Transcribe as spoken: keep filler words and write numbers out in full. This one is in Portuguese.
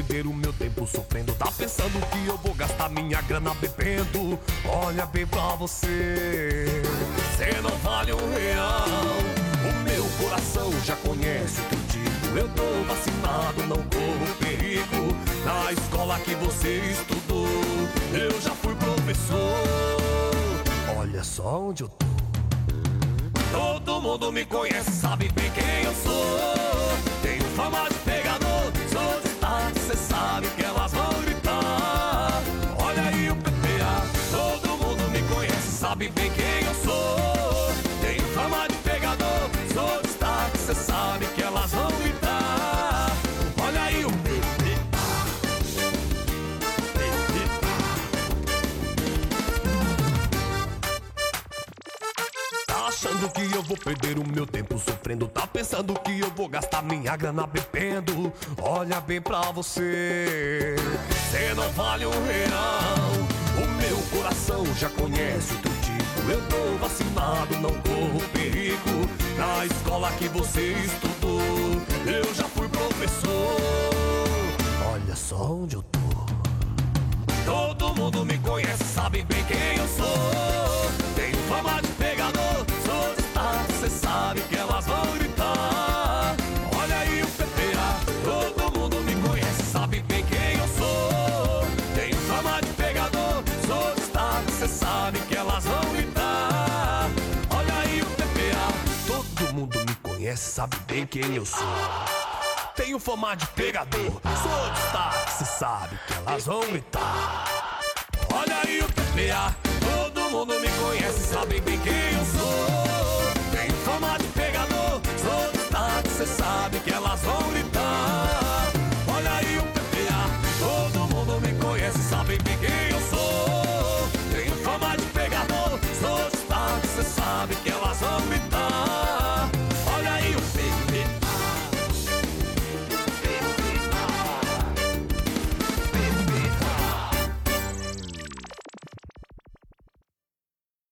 perder o meu tempo sofrendo? Tá pensando que eu vou gastar minha grana bebendo? Olha bem pra você, cê não vale um real. O meu coração já conhece o que eu digo. Eu tô vacinado, não corro perigo. Na escola que você estudou, eu já fui professor. Olha só onde eu tô. Todo mundo me conhece, sabe bem quem eu sou. Tenho fama de pegador, sou destaque, cê sabe que elas vão gritar. Olha aí o P P A. Todo mundo me conhece, sabe bem quem eu sou. Tenho fama de pegador, sou destaque, cê sabe que elas vão gritar. Olha aí o P P A. Tá achando que eu vou perder o meu tempo sofrendo? Tá pensando que eu vou gastar minha grana bebendo? Olha bem pra você, cê não vale um real. O meu coração já conhece o teu tipo. Eu tô vacinado, não corro perigo. Na escola que você estudou, eu já fui professor. Olha só onde eu tô. Todo mundo me conhece, sabe bem quem eu sou. Tenho fama de pegador, sou destaque, cê sabe que elas vão gritar. Olha aí o P P A. Todo mundo me conhece, sabe bem quem eu sou. Tenho fama de pegador, sou destaque, cê sabe que elas vão gritar. Olha aí o P P A. Todo mundo me conhece, sabe bem quem eu sou. Tenho fama de pegador, sou destaque, cê sabe que elas vão gritar. Olha aí o P P A. Todo mundo me conhece, sabe bem quem eu sou.